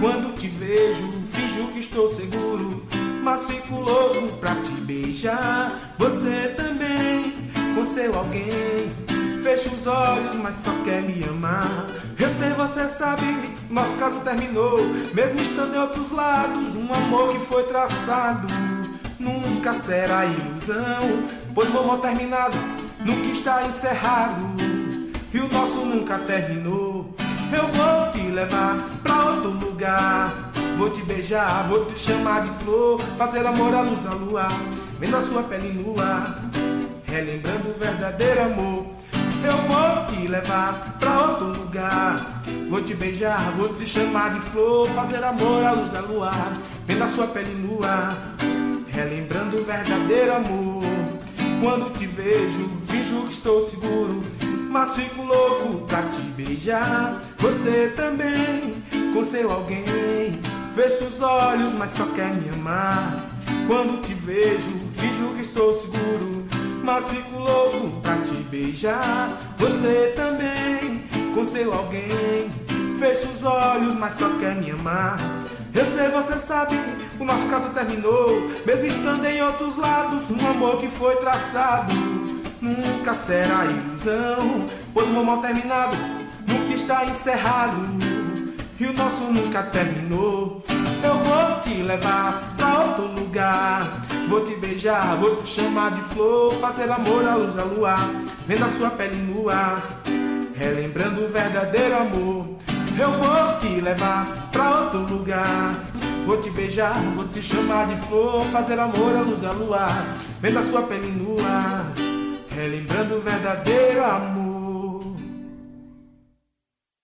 Quando te vejo, finjo que estou seguro, mas fico louco pra te beijar. Você também, com seu alguém, fecha os olhos, mas só quer me amar. Eu sei, você sabe, nosso caso terminou, mesmo estando em outros lados. Um amor que foi traçado nunca será ilusão, pois o amor terminado nunca está encerrado, e o nosso nunca terminou. Eu vou te levar pra outro lugar, vou te beijar, vou te chamar de flor, fazer amor à luz da lua, vendo a sua pele nua, relembrando o verdadeiro amor. Eu vou te levar pra outro lugar, vou te beijar, vou te chamar de flor, fazer amor à luz da lua, vendo a sua pele nua, relembrando o verdadeiro amor. Quando te vejo, finjo que estou seguro, mas fico louco pra te beijar. Você também, com seu alguém, fecha os olhos, mas só quer me amar. Quando te vejo, finjo que estou seguro, mas fico louco pra te beijar. Você também, com seu alguém, fecha os olhos, mas só quer me amar. Eu sei, você sabe, o nosso caso terminou, mesmo estando em outros lados. Um amor que foi traçado nunca será ilusão, pois o amor terminado nunca está encerrado, e o nosso nunca terminou. Eu vou te levar pra outro lugar, vou te beijar, vou te chamar de flor, fazer amor à luz da lua, vendo a sua pele nua, relembrando o verdadeiro amor. Eu vou te levar pra outro lugar, vou te beijar, vou te chamar de flor, fazer amor à luz da lua, vendo a sua pele nua, relembrando o verdadeiro amor.